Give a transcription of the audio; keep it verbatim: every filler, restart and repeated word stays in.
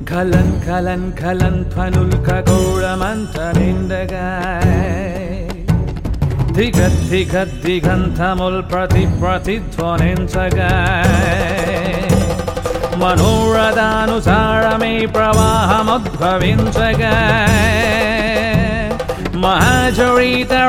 కలన్ కలన్ కలన్ ధ్వనుల్ ఖగోళమంత నిండగా దిగద్ దిగద్ దిగంతముల్ ప్రతి ప్రతిధ్వనించగా మనోరథానుసారమే ప్రవాహముద్భవించగా మహాచరిత